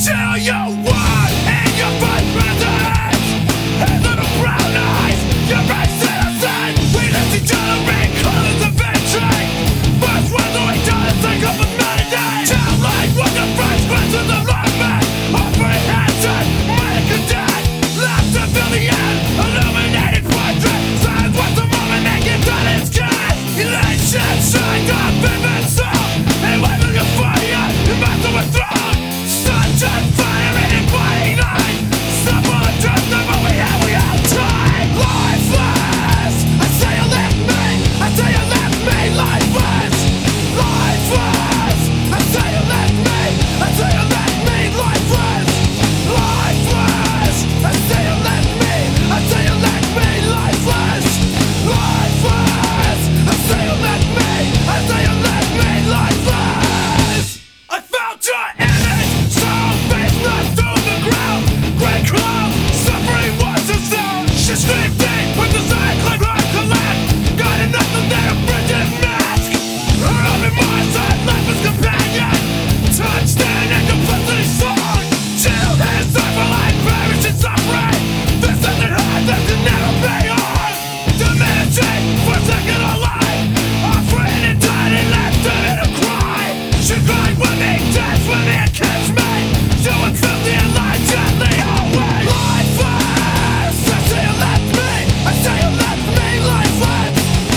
Till you won in your first presence, and little brown eyes, your race innocent. We left each other in colors of victory. First words we done think of humanity. Tell like what the first questions of life meant. Apprehension, medical death. Left to fill the end, illuminated portrait. Silence was the moment that gives on its sky. Elation, shine up, vivid soul. And waving your fire, you must overthrow. Sunshine, fire, and blinding light. Stumble and trust, but we have time. Lifeless, I say you left me. I say you left me lifeless. Lifeless, I say you left me. I say you left me lifeless. Lifeless, I say you left me. I say you left me lifeless. Lifeless, I say you left me. I say you left me lifeless. I found your image, so faceless to the ground. Great cloud, suffering was a sound. She screamed deep with the cyclone rock collapse. Got enough of their frigid mask. Her open voice, I life as companion. Touchdown and completely song. Chill and suffer like perish in suffering. This isn't hard, that can never pay off. Diminishing, forsaken alive. Offering and dying and left in a cry. She cried with me, danced with me and kissed me. She was filthy and lied gently away. Lifeless, I say you left me. I say you left me lifeless.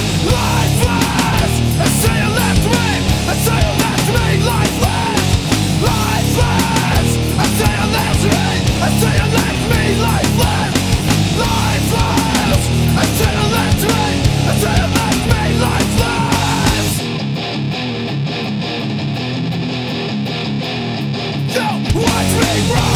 Lifeless, I say you left me. I say you left me lifeless. Lifeless, I say you left me. I say you left me lifeless. Lifeless, I say you left me. I say you left me lifeless. You watch me run.